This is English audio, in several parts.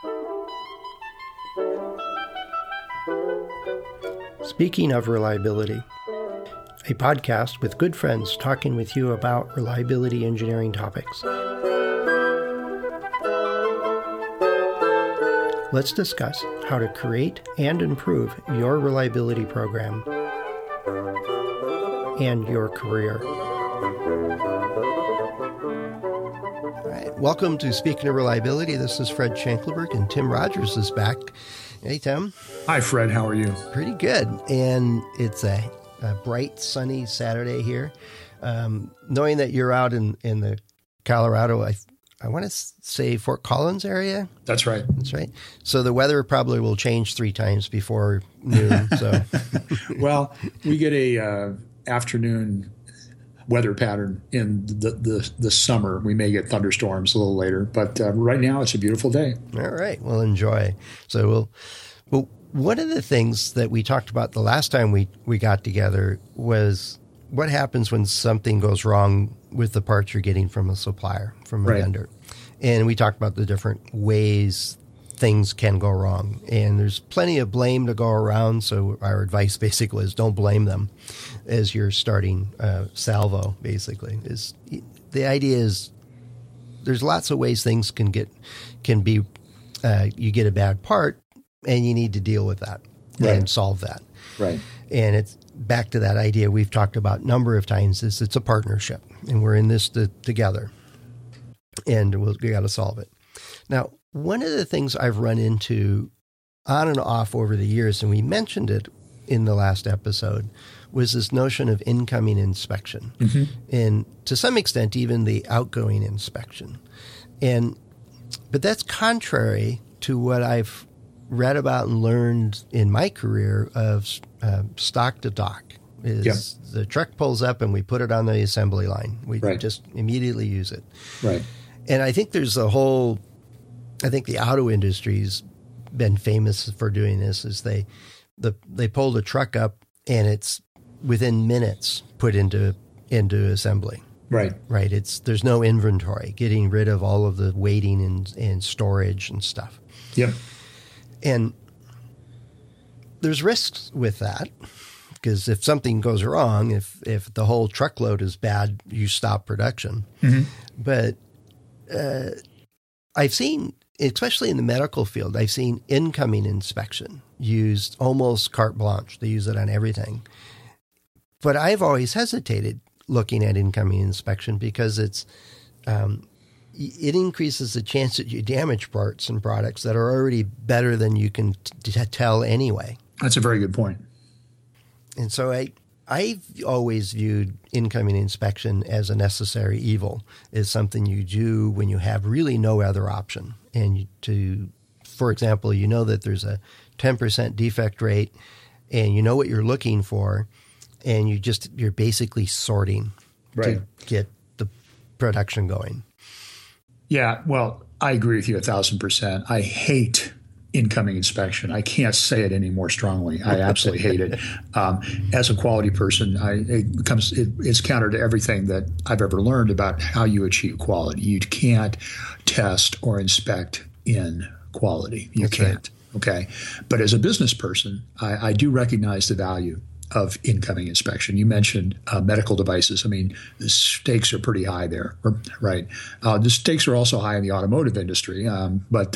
Speaking of reliability, a podcast with good friends talking with you about reliability engineering topics. Let's discuss how to create and improve your reliability program and your career. All right, welcome to Speaking of Reliability. This is Fred Shankleberg, and Tim Rogers is back. Hey, Tim. Hi, Fred. How are you? Pretty good. And it's a bright, sunny Saturday here. Knowing that you're out in the Colorado, I want to say Fort Collins area. That's right. That's right. So the weather probably will change 3 times before noon. So, well, we get a afternoon weather pattern in the summer. We may get thunderstorms a little later, but right now it's a beautiful day. All right. Well, enjoy. So well, one of the things that we talked about the last time we got together was what happens when something goes wrong with the parts you're getting from a supplier, from a vendor. And we talked about the different ways things can go wrong. And there's plenty of blame to go around. So our advice basically is don't blame them as you're starting salvo, basically. The idea is there's lots of ways things can be, you get a bad part and you need to deal with that and solve that. Right. And it's back to that idea we've talked about a number of times is it's a partnership and we're in this together and we got to solve it. Now, one of the things I've run into on and off over the years, and we mentioned it in the last episode, was this notion of incoming inspection. Mm-hmm. And to some extent, even the outgoing inspection. But that's contrary to what I've read about and learned in my career of stock to dock. The truck pulls up and we put it on the assembly line. We just immediately use it. Right. And I think there's the auto industry's been famous for doing this is they pull the truck up and it's within minutes put into assembly. Right. Right. There's no inventory, getting rid of all of the waiting and storage and stuff. Yep. And there's risks with that because if something goes wrong, if the whole truckload is bad, you stop production. Mm-hmm. But I've seen, especially in the medical field, I've seen incoming inspection used almost carte blanche. They use it on everything. But I've always hesitated looking at incoming inspection because it increases the chance that you damage parts and products that are already better than you can tell anyway. That's a very good point. And so I've always viewed incoming inspection as a necessary evil, as something you do when you have really no other option. And for example, you know that there's a 10% defect rate and you know what you're looking for, and you're basically sorting to get the production going. Yeah, well, I agree with you 1,000%. I hate incoming inspection. I can't say it any more strongly. I absolutely hate it. As a quality person, it's counter to everything that I've ever learned about how you achieve quality. You can't test or inspect in quality. You can't. Right. Okay. But as a business person, I do recognize the value of incoming inspection. You mentioned medical devices. I mean, the stakes are pretty high there, right? The stakes are also high in the automotive industry, but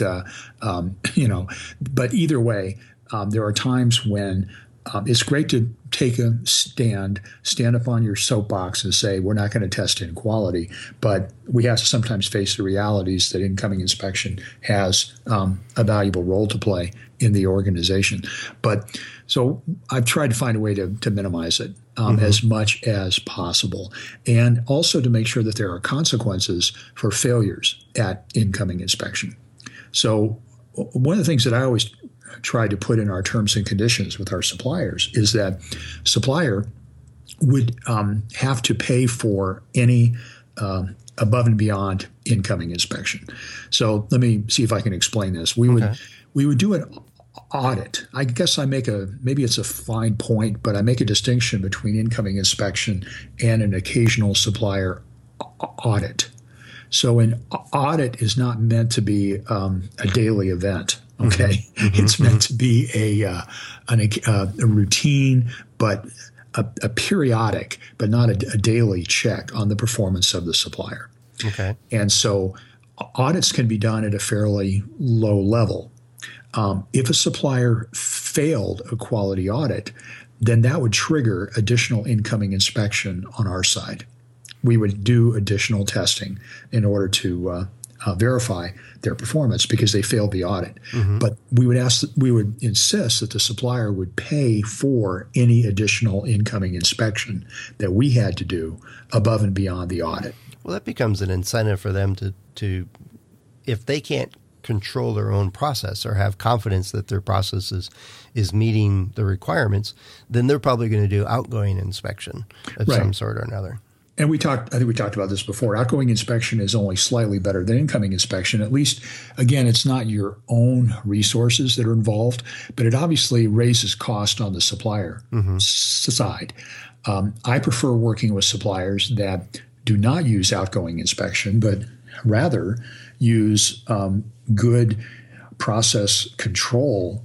either way, there are times when it's great to take a stand up on your soapbox and say, we're not going to test in quality, but we have to sometimes face the realities that incoming inspection has a valuable role to play in the organization. But so I've tried to find a way to minimize it as much as possible, and also to make sure that there are consequences for failures at incoming inspection. So one of the things that I always try to put in our terms and conditions with our suppliers is that supplier would have to pay for any above and beyond incoming inspection. So let me see if I can explain this. We would do an audit. I guess maybe it's a fine point, but I make a distinction between incoming inspection and an occasional supplier audit. So an audit is not meant to be a daily event. Okay, it's meant to be a routine, but a periodic, but not a daily check on the performance of the supplier. Okay, and so audits can be done at a fairly low level. If a supplier failed a quality audit, then that would trigger additional incoming inspection on our side. We would do additional testing in order to verify their performance because they failed the audit. But we would insist that the supplier would pay for any additional incoming inspection that we had to do above and beyond the audit. Well, that becomes an incentive for them to if they can't control their own process or have confidence that their process is meeting the requirements, then they're probably going to do outgoing inspection of some sort or another. And I think we talked about this before. Outgoing inspection is only slightly better than incoming inspection. At least, again, it's not your own resources that are involved, but it obviously raises cost on the supplier side. I prefer working with suppliers that do not use outgoing inspection, but rather use good process control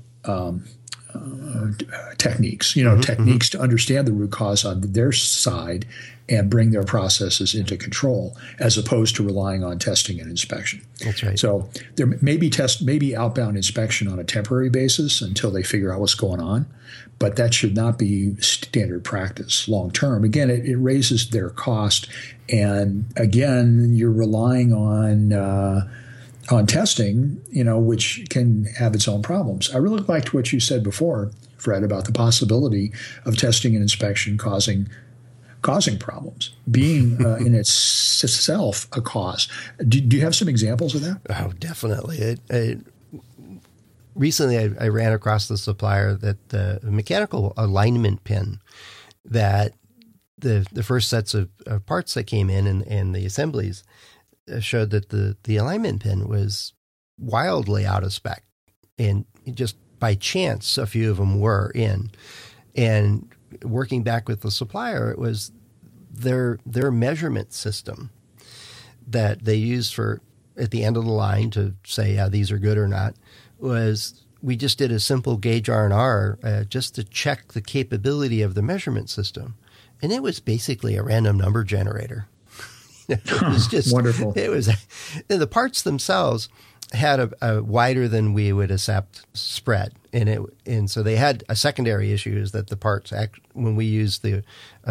techniques, techniques to understand the root cause on their side and bring their processes into control, as opposed to relying on testing and inspection. That's right. So there may be outbound inspection on a temporary basis until they figure out what's going on, but that should not be standard practice long term. Again, it raises their cost, and again, you're relying on testing, which can have its own problems. I really liked what you said before, Fred, about the possibility of testing and inspection causing problems, being in itself a cause. Do you have some examples of that? Oh, definitely. Recently, I ran across the supplier that the mechanical alignment pin that the first sets of parts that came in and the assemblies showed that the alignment pin was wildly out of spec, and just by chance a few of them were in. And working back with the supplier, it was their measurement system that they used for at the end of the line to say, yeah, these are good or not, was we just did a simple gauge R&R just to check the capability of the measurement system. And it was basically a random number generator. It was just wonderful. It was the parts themselves had a wider than we would accept spread, and so they had a secondary issue is that the parts when we used the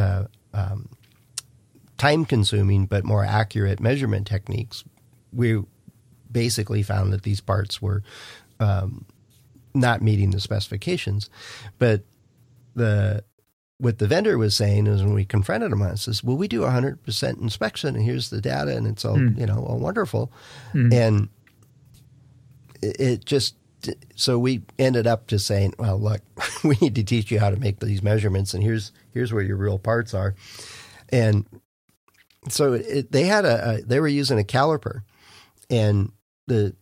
time-consuming but more accurate measurement techniques, we basically found that these parts were not meeting the specifications. But what the vendor was saying is when we confronted him on this is, well, we do 100% inspection and here's the data and it's all, all wonderful. And it just, so we ended up just saying, well, look, we need to teach you how to make these measurements and here's where your real parts are. And so they were using a caliper, and the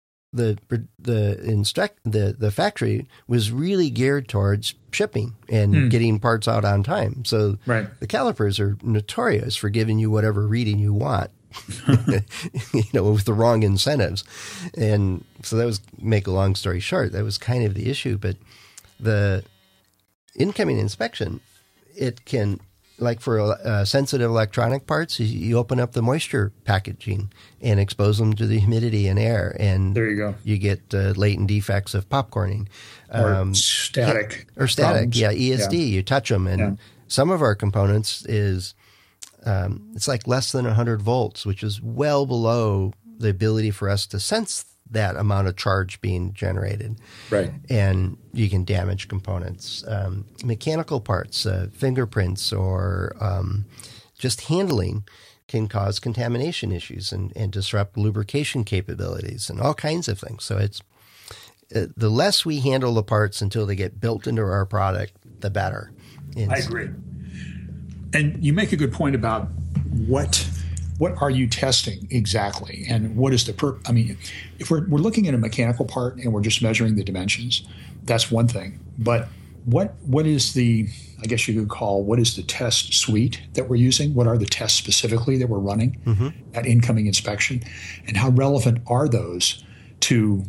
factory was really geared towards shipping and getting parts out on time. So the calipers are notorious for giving you whatever reading you want, with the wrong incentives. And so that was, make a long story short, that was kind of the issue. But the incoming inspection, it can, like for sensitive electronic parts, you open up the moisture packaging and expose them to the humidity and air, and there you go. You get latent defects of popcorning, or static, problems. Yeah, ESD. Yeah. You touch them, and some of our components is it's like less than 100 volts, which is well below the ability for us to sense that amount of charge being generated. Right. And you can damage components. Mechanical parts, fingerprints, or just handling can cause contamination issues and disrupt lubrication capabilities and all kinds of things. So it's the less we handle the parts until they get built into our product, the better. I agree. And you make a good point about what are you testing exactly, and what is the I mean, if we're looking at a mechanical part and we're just measuring the dimensions, that's one thing. But what is the, I guess you could call, what is the test suite that we're using? What are the tests specifically that we're running at incoming inspection? And how relevant are those to,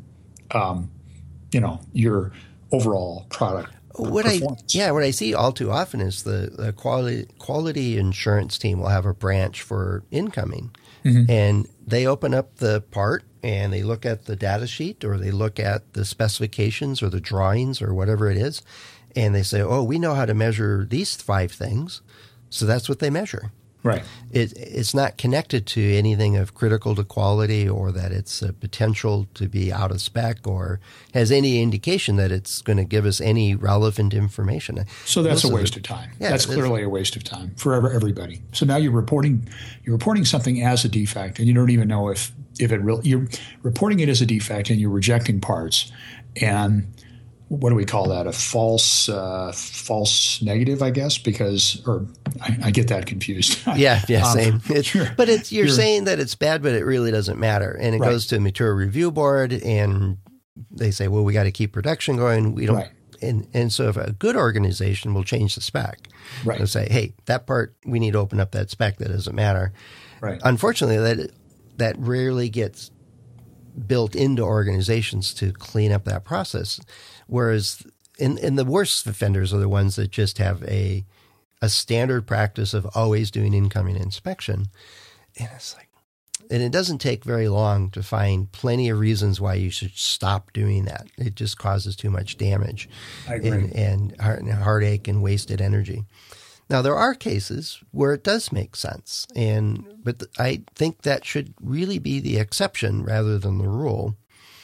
your overall product performance? What I see all too often is the quality insurance team will have a branch for incoming, and they open up the part and they look at the data sheet or they look at the specifications or the drawings or whatever it is, and they say, oh, we know how to measure these 5 things, so that's what they measure. Right. It's not connected to anything of critical to quality or that it's a potential to be out of spec or has any indication that it's going to give us any relevant information. So that's a waste of time. Yeah, that's clearly a waste of time for everybody. So now you're reporting something as a defect, and you don't even know if it really, you're reporting it as a defect and you're rejecting parts. And what do we call that? A false negative, I guess, or I get that confused. Yeah, same. You're saying that it's bad, but it really doesn't matter. And it goes to a material review board, and they say, well, we got to keep production going. We don't. Right. And so if a good organization will change the spec, they'll say, hey, that part, we need to open up that spec. That doesn't matter. Right. Unfortunately, that rarely gets built into organizations to clean up that process. Whereas in the worst offenders are the ones that just have a standard practice of always doing incoming inspection. And it's like, and it doesn't take very long to find plenty of reasons why you should stop doing that. It just causes too much damage. I agree. And heartache and wasted energy. Now, there are cases where it does make sense, but I think that should really be the exception rather than the rule.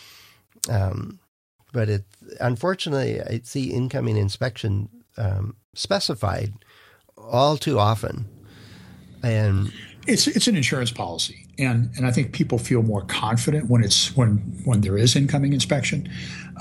But unfortunately, I see incoming inspection specified all too often, and it's an insurance policy, and I think people feel more confident when there is incoming inspection.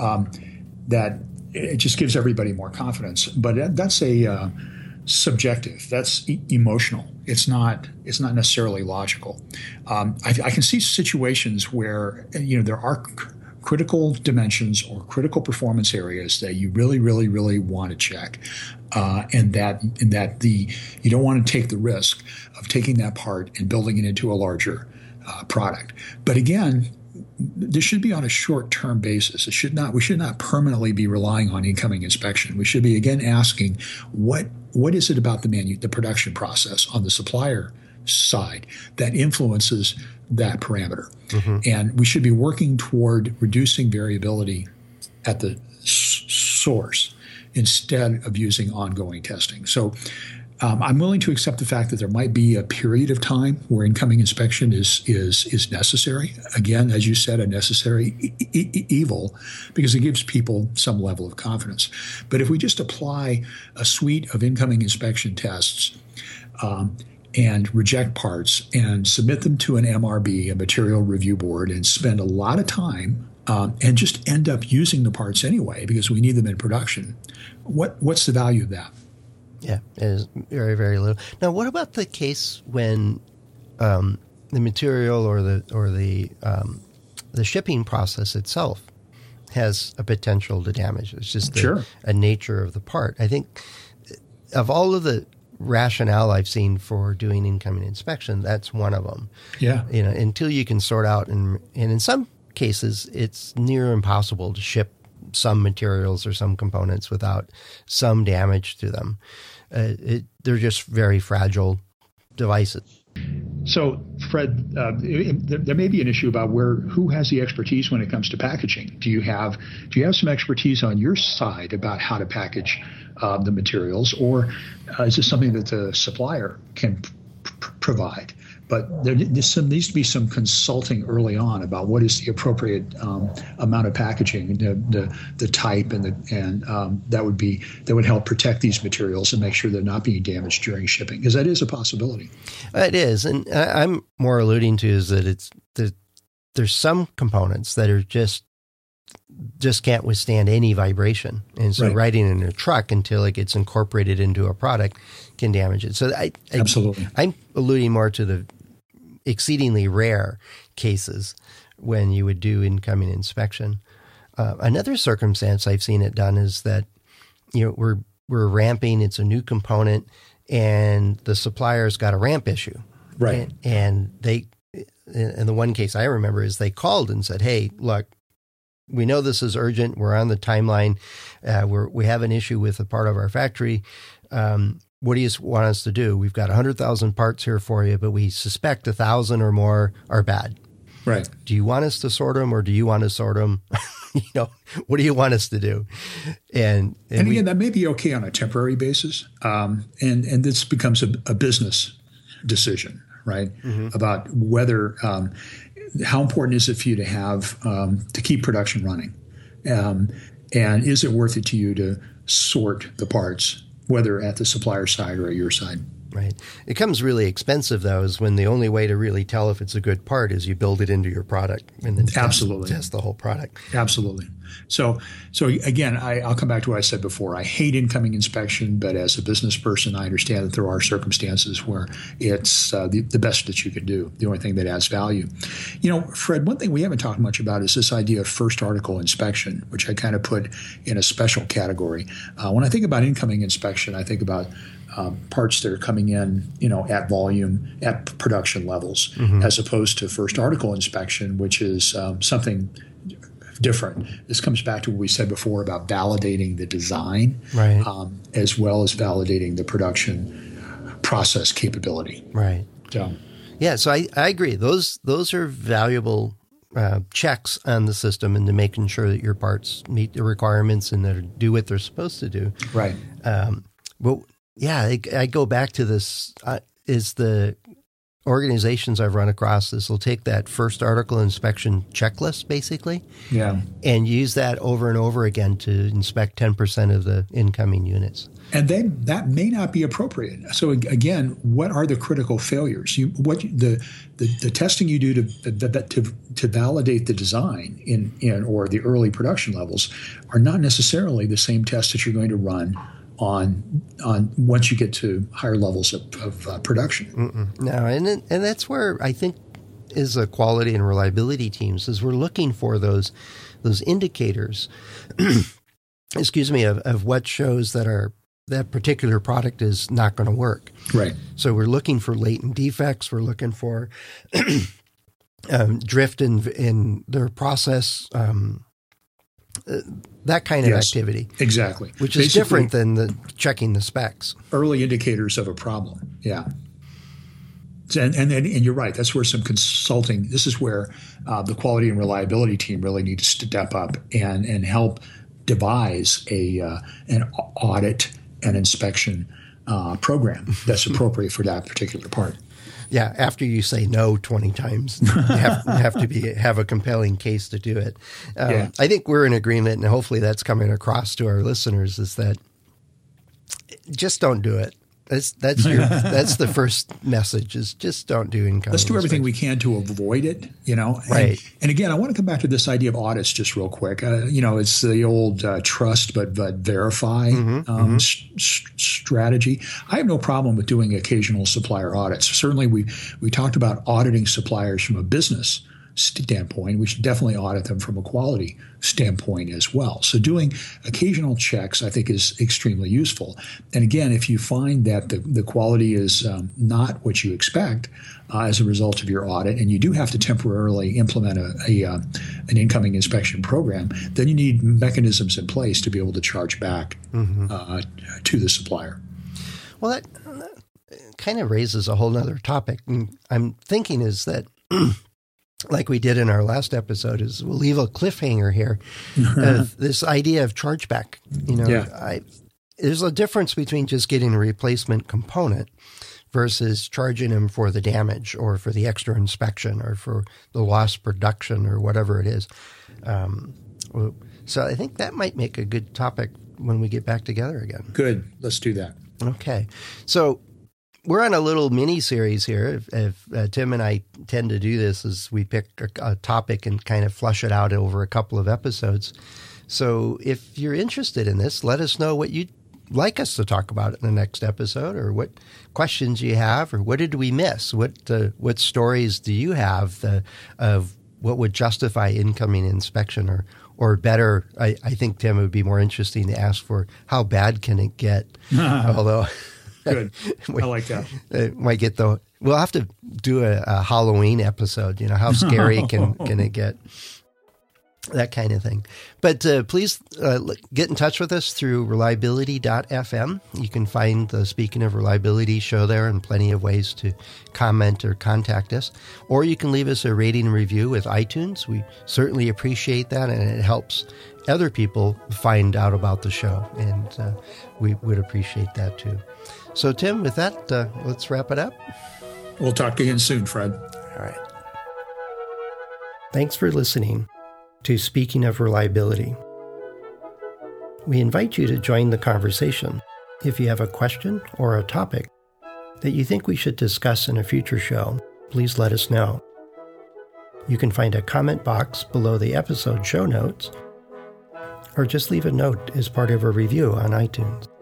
That it just gives everybody more confidence, but that's a subjective. That's emotional. It's not necessarily logical. I can see situations where there are critical dimensions or critical performance areas that you really, really, really want to check, and that you don't want to take the risk of taking that part and building it into a larger product. But again, this should be on a short-term basis. We should not permanently be relying on incoming inspection. We should be again asking what is it about the production process on the supplier side that influences that parameter. And we should be working toward reducing variability at the source instead of using ongoing testing. So I'm willing to accept the fact that there might be a period of time where incoming inspection is necessary. Again, as you said, a necessary evil, because it gives people some level of confidence. But if we just apply a suite of incoming inspection tests and reject parts and submit them to an MRB, a material review board, and spend a lot of time and just end up using the parts anyway because we need them in production, what's the value of that? Yeah, it is very, very little. Now, what about the case when the material or the shipping process itself has a potential to damage? It's just a nature of the part. I think of all of the rationale I've seen for doing incoming inspection, that's one of them. Yeah, until you can sort out, and in some cases, it's near impossible to ship some materials or some components without some damage to them. They're just very fragile devices. So, Fred, there may be an issue about who has the expertise when it comes to packaging. Do you have some expertise on your side about how to package the materials, or is this something that the supplier can provide? But there needs to be some consulting early on about what is the appropriate amount of packaging, the type, and that would help protect these materials and make sure they're not being damaged during shipping, because that is a possibility. It is, and I'm more alluding to is that there's some components that are just can't withstand any vibration, and so riding in a truck until it gets incorporated into a product can damage it. So absolutely, I'm alluding more to the exceedingly rare cases when you would do incoming inspection. Another circumstance I've seen it done is that we're ramping. It's a new component, and the supplier's got a ramp issue. Right. And they, in the one case I remember, is they called and said, "Hey, look, we know this is urgent. We're on the timeline. We have an issue with a part of our factory. What do you want us to do? We've got 100,000 parts here for you, but we suspect 1,000 or more are bad. Right. Do you want us to sort them, or do you want to sort them? What do you want us to do?" And again, that may be okay on a temporary basis. And this becomes a business decision, right? Mm-hmm. About whether, how important is it for you to have, to keep production running? And is it worth it to you to sort the parts, whether at the supplier side or at your side? Right. It becomes really expensive, though, is when the only way to really tell if it's a good part is you build it into your product and then absolutely test the whole product. Absolutely. So again, I'll come back to what I said before. I hate incoming inspection, but as a business person, I understand that there are circumstances where it's the best that you can do, the only thing that adds value. Fred, one thing we haven't talked much about is this idea of first article inspection, which I kind of put in a special category. When I think about incoming inspection, I think about parts that are coming in, at volume, at production levels, mm-hmm. as opposed to first article inspection, which is something different. This comes back to what we said before about validating the design, right. As well as validating the production process capability. Right. So I agree. Those are valuable checks on the system into making sure that your parts meet the requirements and that do what they're supposed to do. Right. But yeah, I go back to this, is the organizations I've run across, this will take that first article inspection checklist, basically, and use that over and over again to inspect 10% of the incoming units. And then that may not be appropriate. So again, what are the critical failures? The testing you do to validate the design in or the early production levels are not necessarily the same tests that you're going to run on once you get to higher levels of production. Mm-mm. No, and that's where I think is a quality and reliability teams is we're looking for those indicators, excuse me, of what shows that particular product is not going to work. Right. So we're looking for latent defects. We're looking for drift in their process. That kind of activity. Exactly. Which is different than checking the specs. Early indicators of a problem. Yeah. And you're right. That's where some consulting, this is where the quality and reliability team really need to step up and help devise an audit and inspection program that's appropriate for that particular part. Yeah, after you say no 20 times, you have to have a compelling case to do it. I think we're in agreement, and hopefully that's coming across to our listeners, is that just don't do it. That's the first message, is just don't do income. Let's do everything we can to avoid it, Right. And again, I want to come back to this idea of audits just real quick. It's the old trust but verify strategy. I have no problem with doing occasional supplier audits. Certainly, we talked about auditing suppliers from a business standpoint. We should definitely audit them from a quality standpoint as well. So doing occasional checks, I think, is extremely useful. And again, if you find that the quality is not what you expect as a result of your audit, and you do have to temporarily implement an incoming inspection program, then you need mechanisms in place to be able to charge back to the supplier. Well, that kind of raises a whole other topic. And I'm thinking is that like we did in our last episode, is we'll leave a cliffhanger here. This idea of chargeback. There's a difference between just getting a replacement component versus charging them for the damage or for the extra inspection or for the lost production or whatever it is. So I think that might make a good topic when we get back together again. Good. Let's do that. Okay. So we're on a little mini series here. If Tim and I tend to do this, is we pick a topic and kind of flush it out over a couple of episodes. So if you're interested in this, let us know what you'd like us to talk about in the next episode, or what questions you have, or what did we miss? What stories do you have of what would justify incoming inspection, or better, I think, Tim, it would be more interesting to ask for how bad can it get? Although, good, I like that. It might get we'll have to do a Halloween episode. How scary can it get? That kind of thing. But please get in touch with us through reliability.fm. You can find the Speaking of Reliability show there, and plenty of ways to comment or contact us. Or you can leave us a rating and review with iTunes. We certainly appreciate that, and it helps other people find out about the show, and we would appreciate that too. So, Tim, with that, let's wrap it up. We'll talk again soon, Fred. All right. Thanks for listening to Speaking of Reliability. We invite you to join the conversation. If you have a question or a topic that you think we should discuss in a future show, please let us know. You can find a comment box below the episode show notes, or just leave a note as part of a review on iTunes.